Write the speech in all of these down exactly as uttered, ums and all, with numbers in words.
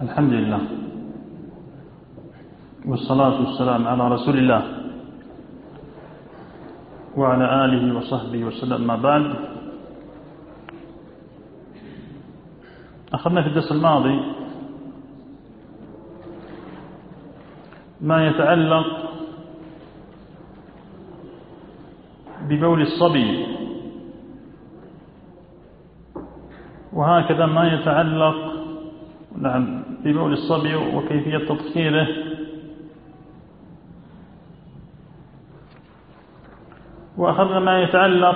الحمد لله والصلاة والسلام على رسول الله وعلى آله وصحبه وسلم. ما بعد، أخذنا في الدرس الماضي ما يتعلق ببول الصبي، وهكذا ما يتعلق نعم ببول الصبي وكيفية تطهيره، وأخذنا ما يتعلق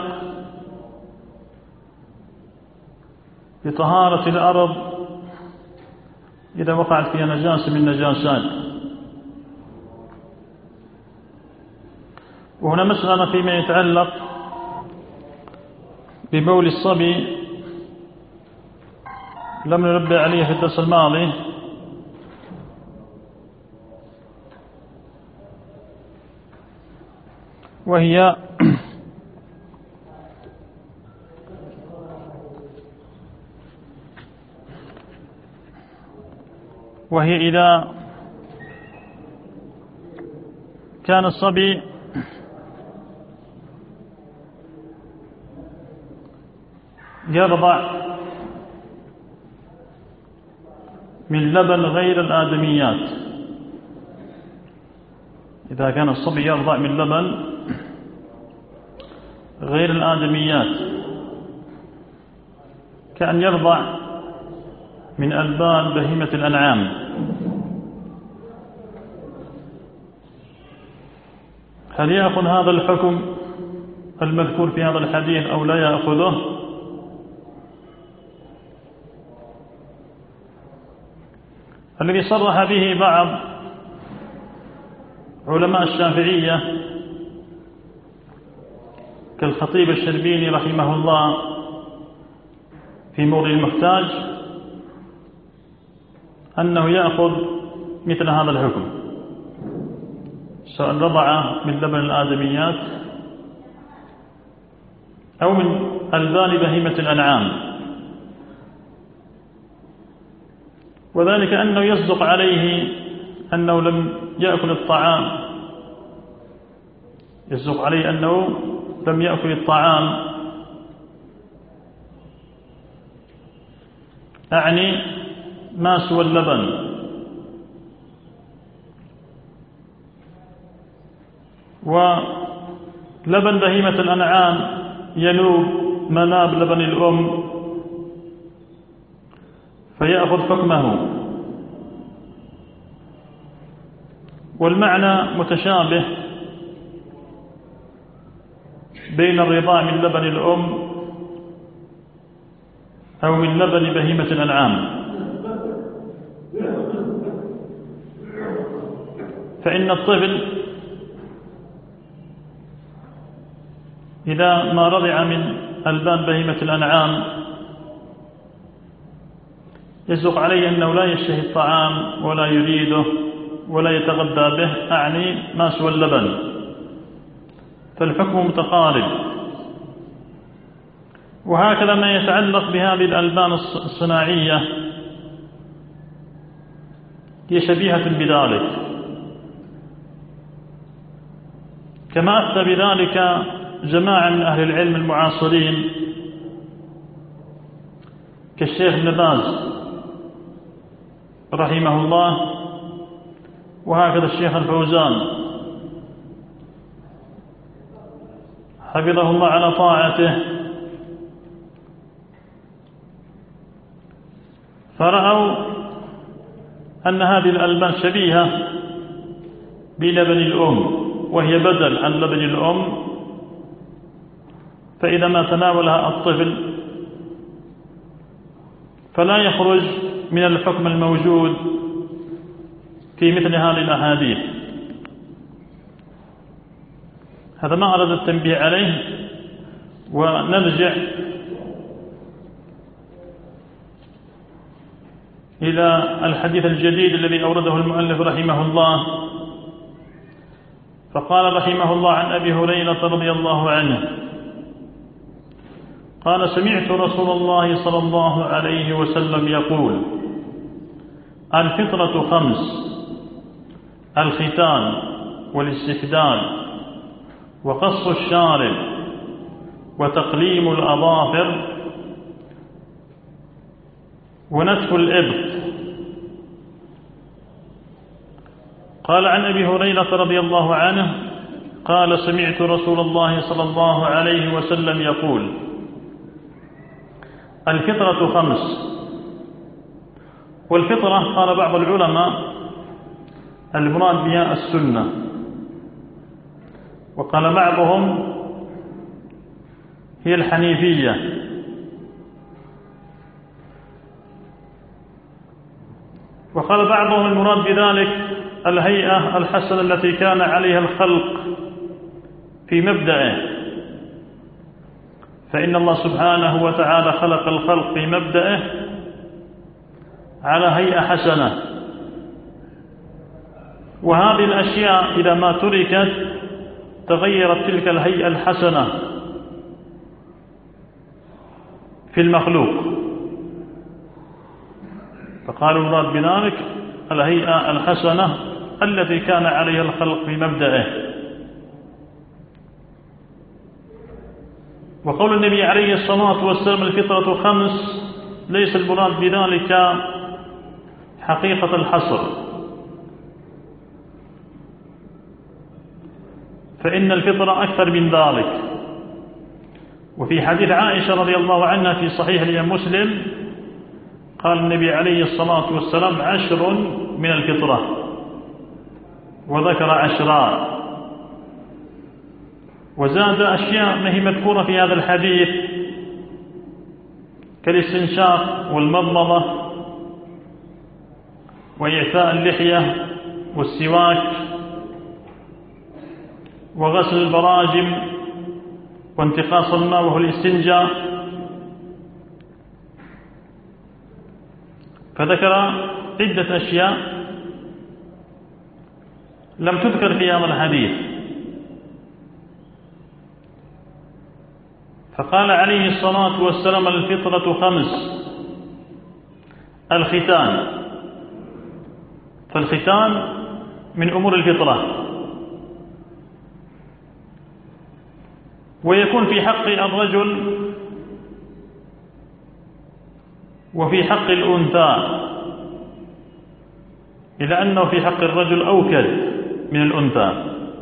بطهارة الأرض إذا وقعت فيها نجاسة من نجاسات. وهنا مسألة فيما يتعلق ببول الصبي لم ننبه عليها في الدرس الماضي، وهي وهي إذا كان الصبي يرضع من لبن غير الآدميات، إذا كان الصبي يرضع من لبن غير الآدميات كأن يرضع من ألبان بهيمة الأنعام، هل يأخذ هذا الحكم المذكور في هذا الحديث أو لا يأخذه؟ الذي صرح به بعض علماء الشافعية كالخطيب الشربيني رحمه الله في مغني المحتاج أنه يأخذ مثل هذا الحكم، سواء رضع من لبن الآدميات أو من ألبان بهيمة الأنعام، وذلك أنه يصدق عليه أنه لم يأكل الطعام يصدق عليه أنه لم يأكل الطعام أعني ما سوى اللبن، ولبن بهيمة الأنعام ينوب مناب لبن الأم فيأخذ حكمه، والمعنى متشابه بين الرضاع من لبن الأم أو من لبن بهيمة الأنعام. فإن الطفل إذا ما رضع من ألبان بهيمة الأنعام يصدق عليه أنه لا يشتهي الطعام ولا يريده ولا يتغذى به، أعني ما سوى اللبن، فالحكم متقارب. وهكذا ما يتعلق بهذه الألبان الصناعية هي شبيهة بذلك، كما أفتى بذلك جماعة من أهل العلم المعاصرين كالشيخ ابن باز رحمه الله، وهكذا الشيخ الفوزان حفظه الله على طاعته، فرأوا أن هذه الألبان شبيهة بلبن الأم وهي بدل عن لبن الأم، فإذا ما تناولها الطفل فلا يخرج من الحكم الموجود في مثل هذه الأحاديث. هذا ما أراد التنبيه عليه. ونرجع إلى الحديث الجديد الذي أورده المؤلف رحمه الله، فقال رحمه الله عن أبي هريرة رضي الله عنه قال: سمعت رسول الله صلى الله عليه وسلم يقول: الفطرة خمس: الختان والاستحداد وقص الشارب وتقليم الأظافر ونتف الإبط. قال عن أبي هريرة رضي الله عنه قال: سمعت رسول الله صلى الله عليه وسلم يقول: الفطرة خمس. والفطرة قال بعض العلماء المراد بها السنة، وقال بعضهم هي الحنيفية، وقال بعضهم المراد بذلك الهيئة الحسنة التي كان عليها الخلق في مبدأه، فإن الله سبحانه وتعالى خلق الخلق في مبدأه على هيئة حسنة، وهذه الأشياء إذا ما تركت تغيرت تلك الهيئة الحسنة في المخلوق، فقالوا المراد بذلك الهيئة الحسنة التي كان عليها الخلق في مبدأه. وقول النبي عليه الصلاة والسلام الفطرة خمس ليس المراد بذلك حقيقة الحصر، فإن الفطرة أكثر من ذلك. وفي حديث عائشة رضي الله عنها في صحيح الإمام مسلم قال النبي عليه الصلاة والسلام: عشر من الفطرة، وذكر عشرا، وزاد أشياء ما هي مذكورة في هذا الحديث كالاستنشاق والمضمضة وإعفاء اللحية والسواك وغسل البراجم وانتقاص الماء وهو الاستنجاء، فذكر عدة أشياء لم تذكر في هذا الحديث. فقال عليه الصلاة والسلام: الفطرة خمس: الختان. فالختان من أمور الفطرة، ويكون في حق الرجل وفي حق الأنثى، إلى أنه في حق الرجل أوكد من الأنثى.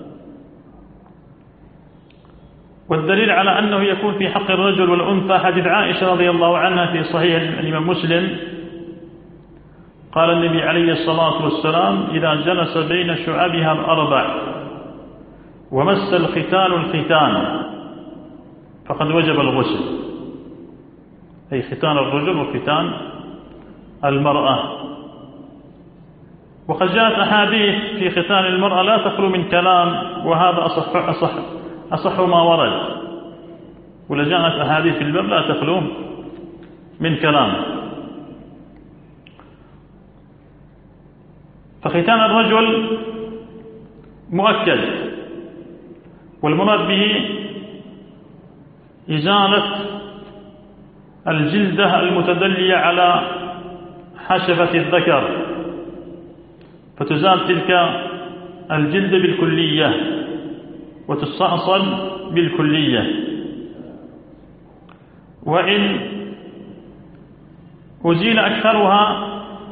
والدليل على أنه يكون في حق الرجل والأنثى حديث عائشة رضي الله عنها في صحيح الإمام مسلم قال النبي عليه الصلاة والسلام: إذا جلس بين شعبها الأربع ومس الختان الختان فقد وجب الغسل، أي ختان الرجل وختان المرأة. وقد جاءت أحاديث في ختان المرأة لا تخلو من كلام، وهذا أصح, أصح, أصح ما ورد، ولجاءت أحاديث في الباب لا تخلو من كلام. فختان الرجل مؤكد، والمراد به إزالة الجلدة المتدلية على حشفة الذكر، فتزال تلك الجلدة بالكلية وتستأصل بالكلية. وإن أزيل أكثرها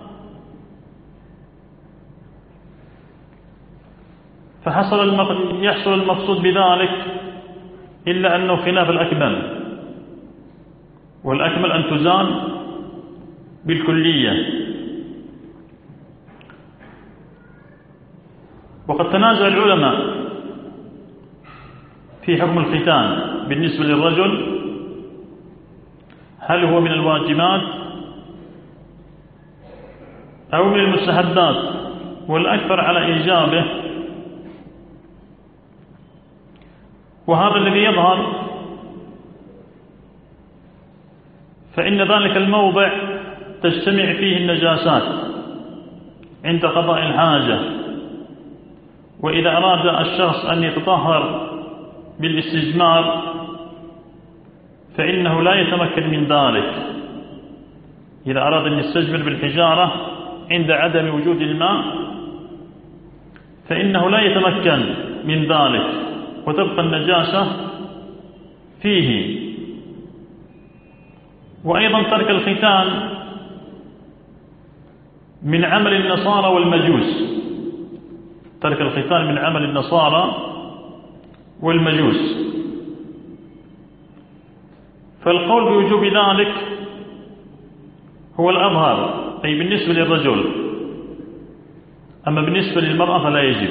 فحصل يحصل المقصود بذلك، إلا أنه خلاف الأكمل، والأكمل أن تزال بالكلية. وقد تنازع العلماء في حكم الختان بالنسبة للرجل، هل هو من الواجبات أو من المستحبات، والأكثر على إيجابه. وهذا الذي يظهر، فإن ذلك الموضع تجتمع فيه النجاسات عند قضاء الحاجة، وإذا أراد الشخص أن يتطهر بالاستجمار فإنه لا يتمكن من ذلك. إذا أراد أن يستجمر بالحجارة عند عدم وجود الماء فإنه لا يتمكن من ذلك وتبقى النجاسة فيه. وأيضا ترك الختان من عمل النصارى والمجوس، ترك الختان من عمل النصارى والمجوس، فالقول بوجوب ذلك هو الأظهر، أي بالنسبة للرجل، أما بالنسبة للمرأة فلا يجب،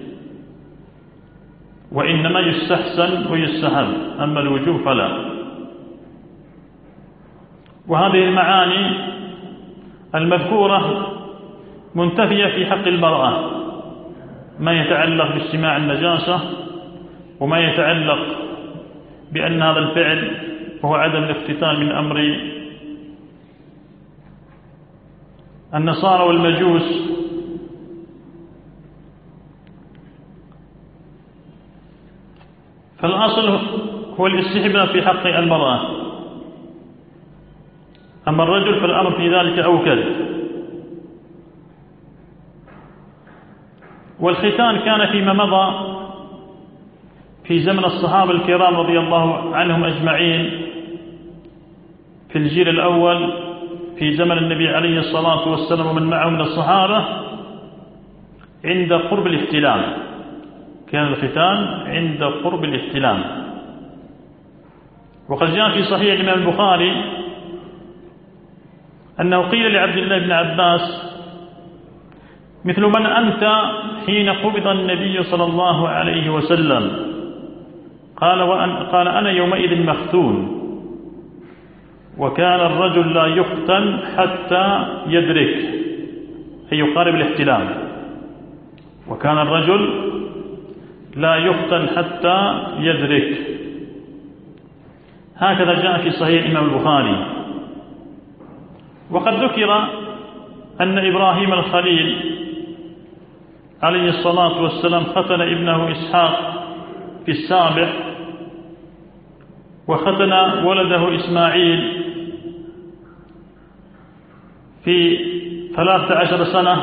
وإنما يستحسن ويستحب، أما الوجوب فلا. وهذه المعاني المذكورة منتفية في حق المرأة، ما يتعلق باجتماع النجاسة وما يتعلق بأن هذا الفعل هو عدم الاختتان من أمر النصارى والمجوس. فالأصل هو الاستحباب في حق المرأة، أما الرجل فالأمر في ذلك أوكد. والختان كان فيما مضى في زمن الصحابة الكرام رضي الله عنهم أجمعين، في الجيل الأول في زمن النبي عليه الصلاة والسلام ومن معه من الصحابة، عند قرب الاحتلام، كان الختان عند قرب الاحتلام. وقد جاء في صحيح الإمام البخاري أنه قيل لعبد الله بن عباس: مثل من أنت حين قبض النبي صلى الله عليه وسلم؟ قال وأن قال أنا يومئذ مختون، وكان الرجل لا يختن حتى يدرك، أي يقارب الاحتلام، وكان الرجل لا يختن حتى يدرك. هكذا جاء في صحيح الإمام البخاري. وقد ذكر أن إبراهيم الخليل عليه الصلاة والسلام ختن ابنه إسحاق في السابع، وختن ولده إسماعيل في ثلاثة عشر سنة.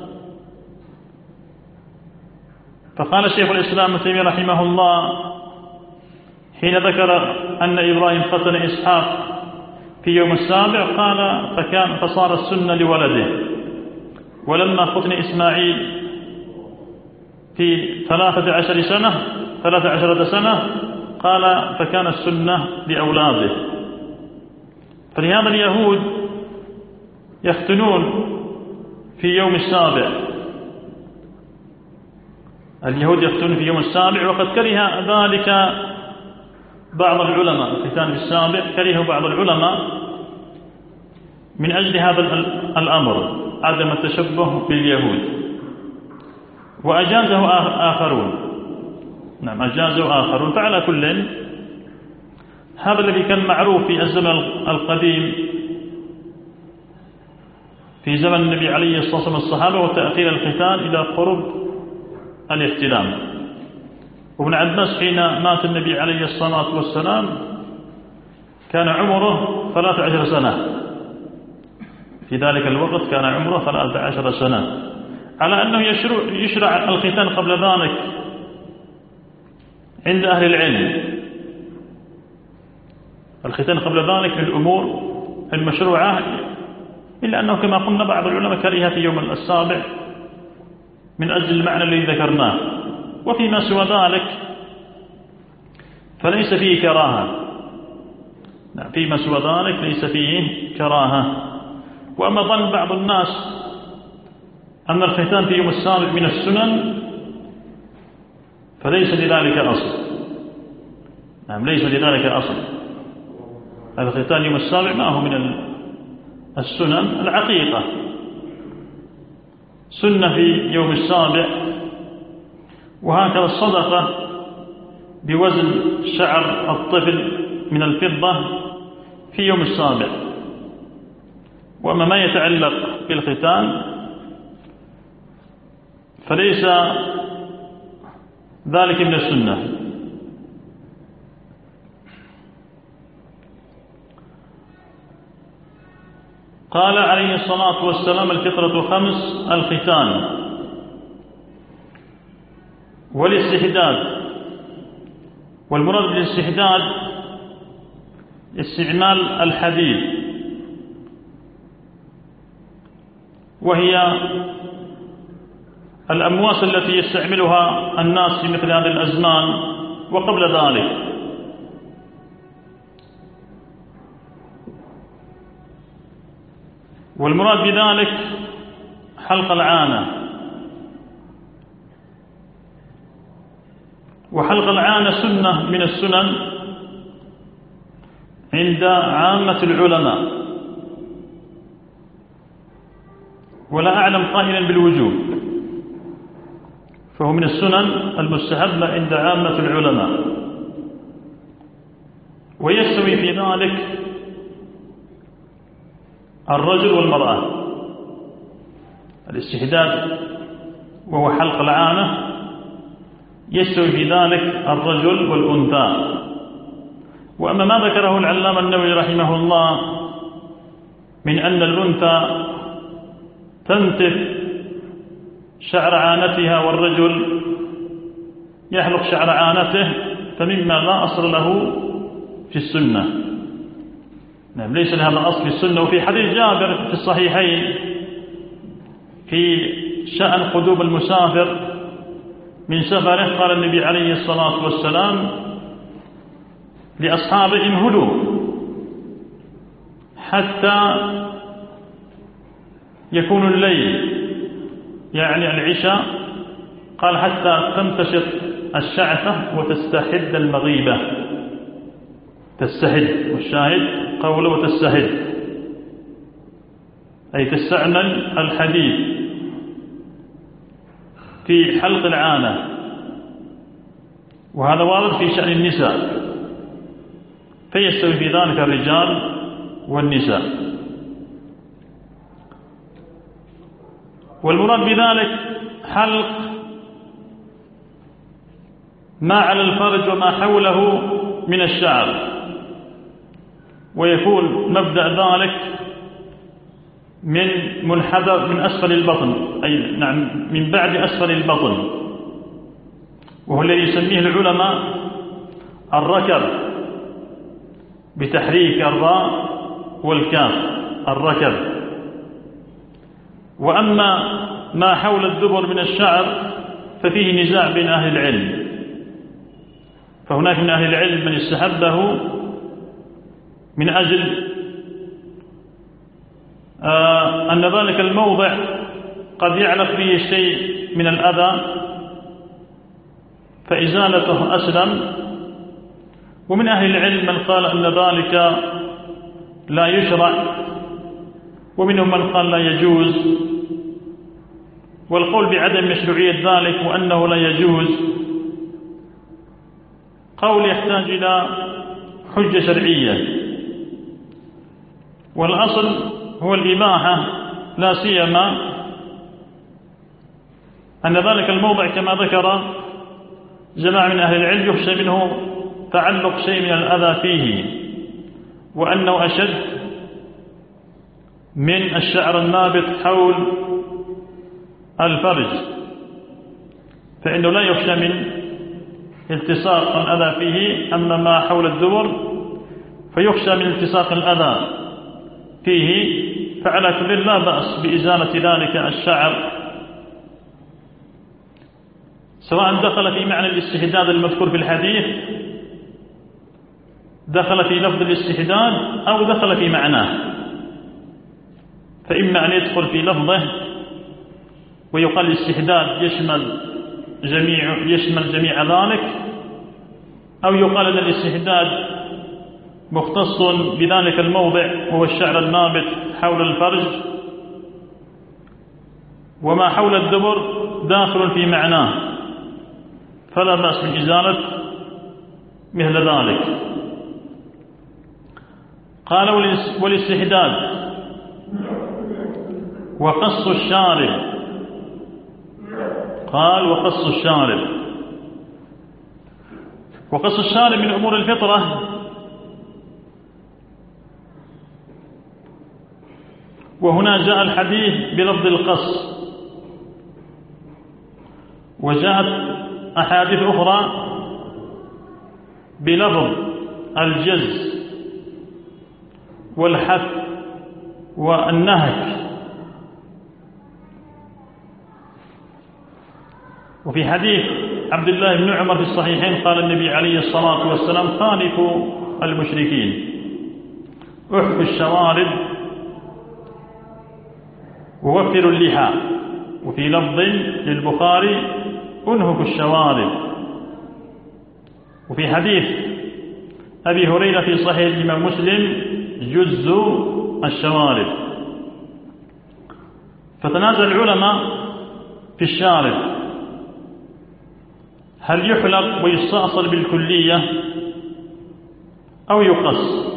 فقال شيخ الإسلام ابن تيمية رحمه الله حين ذكر أن إبراهيم ختن إسحاق في يوم السابع، قال فكان فصار السنة لولده. ولما ختن إسماعيل في ثلاثة عشر سنة ثلاثة عشرة سنة قال فكان السنة لأولاده. فلهذا اليهود يختنون في يوم السابع، اليهود يختنون في يوم السابع، وقد كره ذلك بعض العلماء، الختان في السابع كرهه بعض العلماء من أجل هذا الأمر، عدم التشبه باليهود، وأجازه آخرون. نعم أجازه آخرون. فعلى كل هذا الذي كان معروف في الزمن القديم في زمن النبي عليه الصلاة والسلام الصحابة، وتأخير الختان إلى قرب الاحتلام. وابن عباس حين مات النبي عليه الصلاة والسلام كان عمره ثلاثة عشر سنة، في ذلك الوقت كان عمره ثلاثة عشر سنة، على أنه يشرع الختان قبل ذلك عند أهل العلم. الختان قبل ذلك من الأمور المشروعة، إلا أنه كما قلنا بعض العلماء كره في يوم السابع من أجل المعنى الذي ذكرناه. وفيما سوى ذلك فليس فيه كراهة، فيما سوى ذلك ليس فيه كراهة. وأما ظن بعض الناس أن الختان في يوم السابع من السنن فليس لذلك أصل. نعم ليس لذلك أصل. الختان يوم السابع ما هو من السنن. العقيقة سنة في يوم السابع، وهكذا الصدقة بوزن شعر الطفل من الفضة في يوم السابع. وأما ما يتعلق بالختان فليس ذلك من السنة. قال عليه الصلاة والسلام: الفطرة خمس: الختان والاستحداد. والمراد بالاستحداد استعمال الحديد، وهي الأمواس التي يستعملها الناس في مثل هذه الأزمان وقبل ذلك. والمراد بذلك حلق العانة. وحلق العانة سنة من السنن عند عامة العلماء، ولا أعلم قائلا بالوجوب، فهو من السنن المستحبة عند عامة العلماء. ويستوي في ذلك الرجل والمرأة. الاستحداد وهو حلق العانة يستوي في ذلك الرجل والأنثى. وأما ما ذكره العلامة النووي رحمه الله من أن الأنثى تنتف شعر عانتها والرجل يحلق شعر عانته، فمما لا أصل له في السنة. نعم، ليس لهذا أصل في السنة. وفي حديث جابر في الصحيحين في شأن قدوم المسافر من سفره، قال النبي عليه الصلاة والسلام لأصحابه: انهلوا حتى يكون الليل، يعني العشاء. قال: حتى تمتشط الشعثة وتستحد المغيبة. تستحد، والشاهد قوله وتستحد، أي تستعمل الحديد في حلق العانة. وهذا وارد في شأن النساء، فيستوي في ذلك الرجال والنساء. والمراد بذلك حلق ما على الفرج وما حوله من الشعر، ويكون مبدأ ذلك من منحدر من أسفل البطن، أي نعم من بعد أسفل البطن، وهو الذي يسميه العلماء الركب بتحريك الراء والكاف، الركب. وأما ما حول الدبر من الشعر ففيه نزاع بين أهل العلم، فهناك من أهل العلم من استحبه من أجل آه أن ذلك الموضع قد يعلق فيه شيء من الأذى فإزالته أسلم. ومن أهل العلم من قال أن ذلك لا يشرع، ومنهم من قال لا يجوز. والقول بعدم مشروعية ذلك وأنه لا يجوز قول يحتاج إلى حجة شرعية، والأصل هو الإباحة، لا سيما أن ذلك الموضع كما ذكر جماعة من أهل العلم يخشى منه تعلق شيء من الأذى فيه، وأنه أشد من الشعر النابت حول الفرج، فإنه لا يخشى من التصاق الأذى فيه. أما ما حول الدبر فيخشى من التصاق الأذى فيه، فعلى كل لا بأس بإزالة ذلك الشعر، سواء دخل في معنى الاستحداد المذكور في الحديث، دخل في لفظ الاستحداد أو دخل في معناه. فإما أن يدخل في لفظه ويقال الاستحداد يشمل جميع يشمل جميع ذلك، أو يقال أن الاستحداد مختص بذلك الموضع وهو الشعر النابت حول الفرج، وما حول الدبر داخل في معناه، فلا بأس بإزالة مثل ذلك. قال: والاستحداد وقص الشارب. قال: وقص الشارب. وقص الشارب من أمور الفطرة، وهنا جاء الحديث بلفظ القص، وجاءت أحاديث أخرى بلفظ الجز والحث والنهك. وفي حديث عبد الله بن عمر في الصحيحين قال النبي عليه الصلاة والسلام: خالفوا المشركين، احفوا الشوارب ووفروا اللحى. وفي لفظ للبخاري: انهكوا الشوارب. وفي حديث أبي هريرة في صحيح الإمام مسلم: جزوا الشوارب. فتنازع العلماء في الشارب، هل يحلق ويستأصل بالكلية أو يقص؟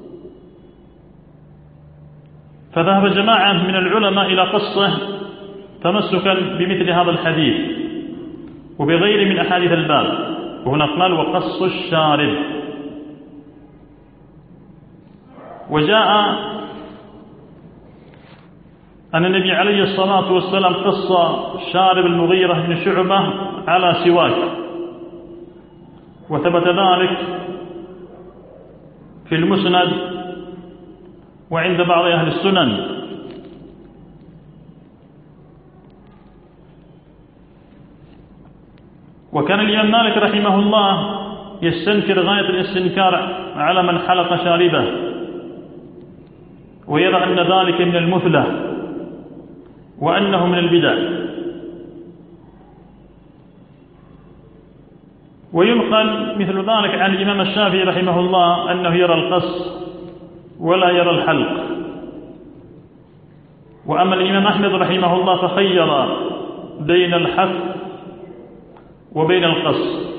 فذهب جماعة من العلماء إلى قصه تمسكا بمثل هذا الحديث وبغير من أحاديث الباب. وهنا قال: وقص الشارب. وجاء أن النبي عليه الصلاة والسلام قص شارب المغيرة بن شعبة على سواك، وثبت ذلك في المسند وعند بعض أهل السنن. وكان الإمام مالك رحمه الله يستنكر غاية الاستنكار على من حلق شاربه، ويرى أن ذلك من المثلة وأنه من البدع. وينقل مثل ذلك عن الإمام الشافعي رحمه الله أنه يرى القص ولا يرى الحلق. وأما الإمام أحمد رحمه الله فخير بين الحث وبين القص.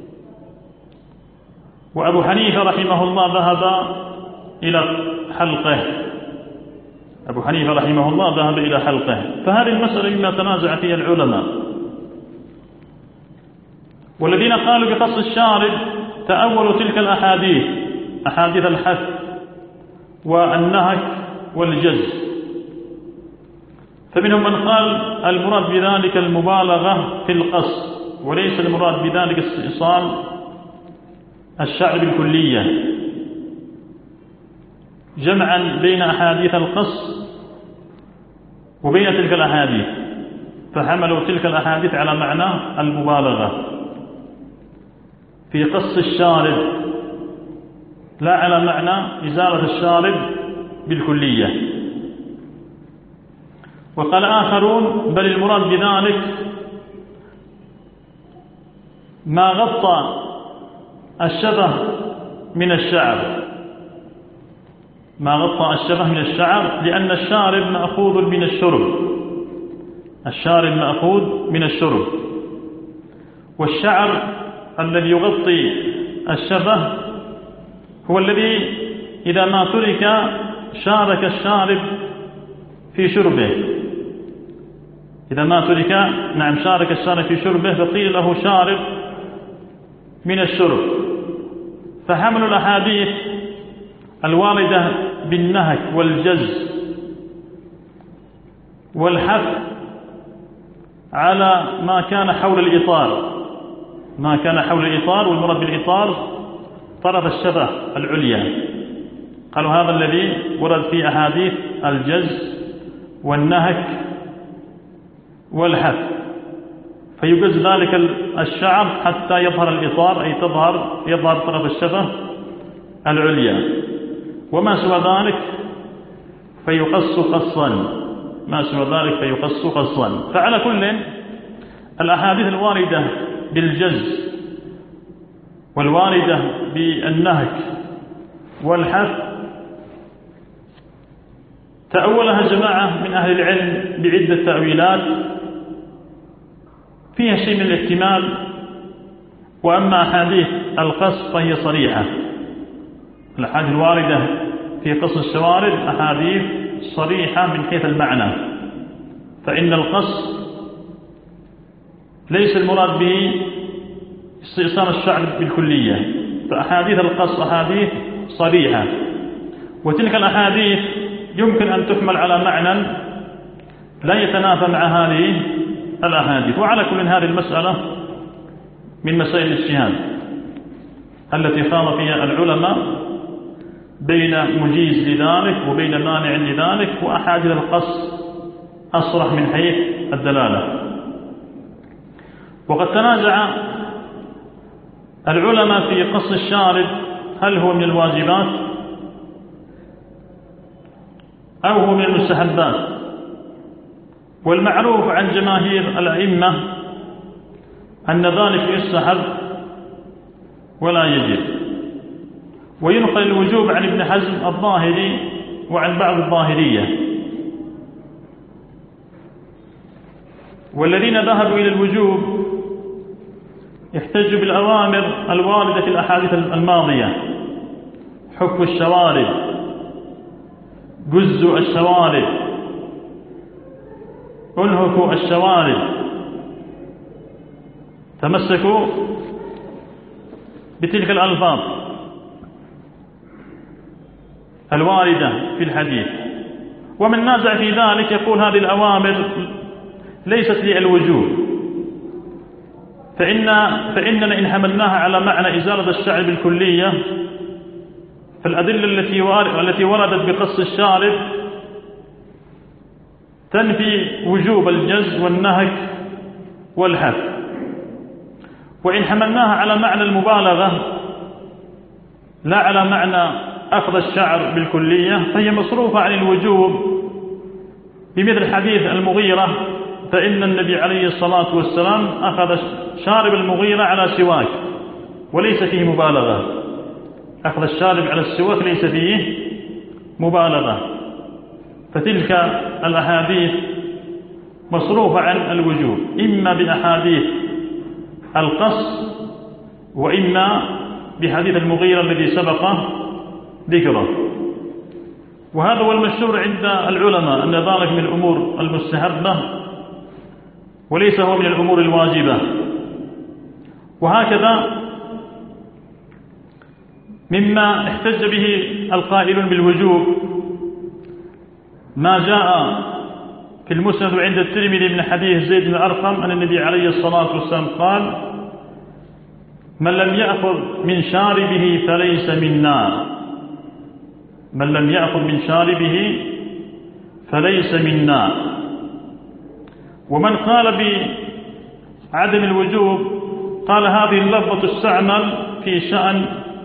وأبو حنيفة رحمه الله ذهب إلى حلقه أبو حنيفة رحمه الله ذهب إلى حلقه. فهذه المسألة مما تنازع فيها العلماء. والذين قالوا بقص الشارب تأولوا تلك الأحاديث، أحاديث الحث والنهك والجز. فمنهم من قال المراد بذلك المبالغة في القص، وليس المراد بذلك استئصال الشعر بالكلية، جمعا بين أحاديث القص وبين تلك الأحاديث، فحملوا تلك الأحاديث على معنى المبالغة في قص الشارب، لا على معنى إزالة الشارب بالكلية. وقال آخرون بل المراد بذلك ما غطى الشبه من الشعر، ما غطى الشبه من الشعر، لأن الشارب مأخوذ من الشرب، الشارب مأخوذ من الشرب، والشعر الذي يغطي الشبه هو الذي إذا ما ترك شارك الشارب في شربه، إذا ما ترك نعم شارك الشارب في شربه فقيل له شارب من الشرب. فحملوا الأحاديث الواردة بالنهك والجز والحث على ما كان حول الإطار، ما كان حول الإطار، والمراد بالإطار طرف الشبه العليا. قالوا هذا الذي ورد في أحاديث الجز والنهك والحث، فيجز ذلك الشعر حتى يظهر الإطار، أي تظهر يظهر طرف الشبه العليا، وما سوى ذلك فيقص قصا، ما سوى ذلك فيقص قصا. فعلى كل الأحاديث الواردة بالجز والواردة بالنهك والحث تأولها جماعة من أهل العلم بعدة تأويلات فيها شيء من الاحتمال. وأما أحاديث القص فهي صريحة، الأحاديث الواردة في قص الشوارب أحاديث صريحة من حيث المعنى، فإن القص ليس المراد به استئصال الشعر بالكلية، فأحاديث القص أحاديث صريحة. وتلك الأحاديث يمكن أن تحمل على معنى لا يتنافى مع هذه الأحاديث. وعلى كل هذه المسألة من مسائل الاجتهاد التي خاض فيها العلماء بين مجيز لذلك وبين مانع لذلك، وأحاديث القص أصرح من حيث الدلالة. وقد تنازع العلماء في قص الشارب هل هو من الواجبات أو هو من المستحبات. والمعروف عن جماهير الأئمة أن ذلك يستحب ولا يجب. وينقل الوجوب عن ابن حزم الظاهري وعن بعض الظاهرية، والذين ذهبوا إلى الوجوب يحتجوا بالأوامر الواردة في الأحاديث الماضية: حك الشوارب، جز الشوارب، انهكوا الشوارب. تمسكوا بتلك الألفاظ الواردة في الحديث. ومن نازع في ذلك يقول هذه الأوامر ليست للوجوب، فإن فإننا إن حملناها على معنى إزالة الشعر بالكلية فالأدلة التي التي وردت بقص الشارب تنفي وجوب الجز والنهك والحف. وإن حملناها على معنى المبالغة لا على معنى أخذ الشعر بالكلية فهي مصروفة عن الوجوب، بمثل حديث المغيرة: فإن النبي عليه الصلاة والسلام أخذ شارب المغيرة على سواك، وليس فيه مبالغة. أخذ الشارب على السواك ليس فيه مبالغة. فتلك الأحاديث مصروفة عن الوجوب، إما بأحاديث القص وإما بحديث المغيرة الذي سبق ذكره. وهذا هو المشهور عند العلماء أن ذلك من الأمور المستحبة وليس هو من الأمور الواجبة. وهكذا مما احتج به القائلون بالوجوب ما جاء في المسند عند الترمذي من حديث زيد بن أرقم أن النبي عليه الصلاة والسلام قال: من لم يأخذ من شاربه فليس منا. من لم يأخذ من شاربه فليس منا. ومن قال بعدم الوجوب قال هذه اللفظة تستعمل في شأن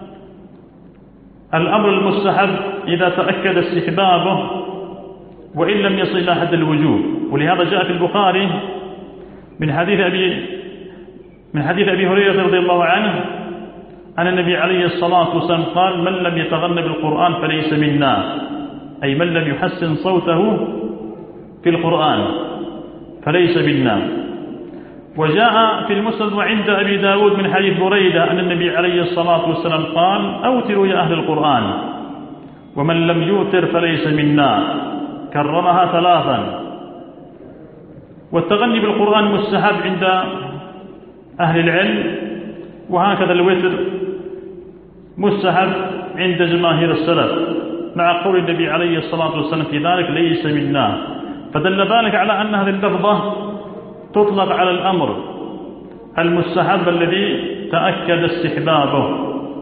الأمر المستحب إذا تأكد استحبابه وإن لم يصل إلى حد الوجوب. ولهذا جاء في البخاري من حديث أبي من حديث أبي هريرة رضي الله عنه أن النبي عليه الصلاة والسلام قال: من لم يتغنى بالقرآن فليس منا، أي من لم يحسن صوته في القرآن فليس منا. وجاء في المسند وعند أبي داود من حديث بريدة أن النبي عليه الصلاة والسلام قال: أوتروا يا أهل القرآن، ومن لم يوتر فليس منا. كررها ثلاثا. والتغني بالقرآن مستحب عند أهل العلم، وهكذا الوتر مستحب عند جماهير السلف، مع قول النبي عليه الصلاة والسلام في ذلك: ليس منا. فدل ذلك على أن هذه اللفظة تطلق على الأمر المستحب الذي تأكد استحبابه.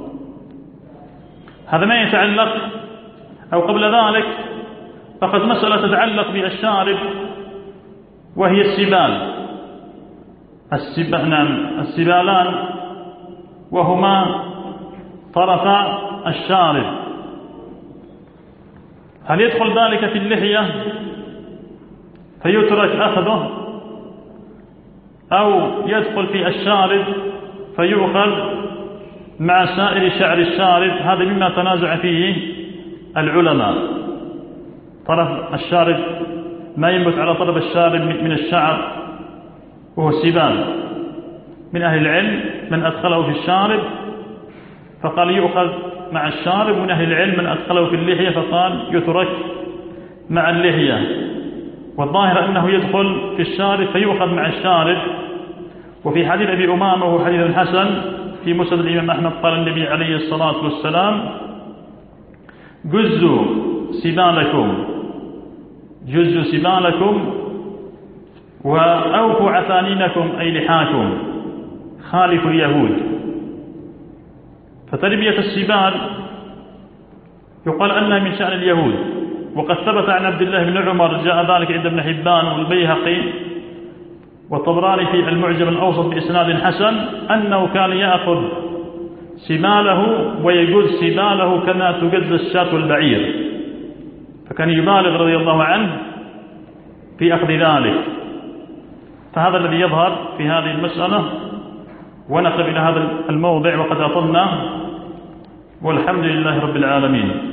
هذا ما يتعلق، أو قبل ذلك فقد مسألة تتعلق بالشارب وهي السبال. السبال نعم السبالان وهما طرفا الشارب. هل يدخل ذلك في اللحية فيترك أخذه، أو يدخل في الشارب فيؤخذ مع سائر شعر الشارب؟ هذا مما تنازع فيه العلماء. طرف الشارب ما ينبت على طرف الشارب من الشعر وهو السبال. من أهل العلم من أدخله في الشارب فقال يؤخذ مع الشارب، ومن أهل العلم من أدخله في اللحية فقال يترك مع اللحية. والظاهر أنه يدخل في الشارب فيؤخذ مع الشارب. وفي حديث أبي أمامة وهو حديث حسن في مسند الإمام أحمد قال النبي عليه الصلاة والسلام: جزوا سبالكم جزوا سبالكم وأوفوا عثانينكم أي لحاكم، خالفوا اليهود. فتربية السبال يقال أنها من شأن اليهود، وقد ثبت عن عبد الله بن عمر، جاء ذلك عند ابن حبان والبيهقي والطبراني في المعجم الأوسط بإسناد حسن، أنه كان يأخذ سباله ويجز سباله كما تجز الشاة والبعير، فكان يبالغ رضي الله عنه في أخذ ذلك. فهذا الذي يظهر في هذه المسألة. ونقف إلى هذا الموضع وقد أطلنا، والحمد لله رب العالمين.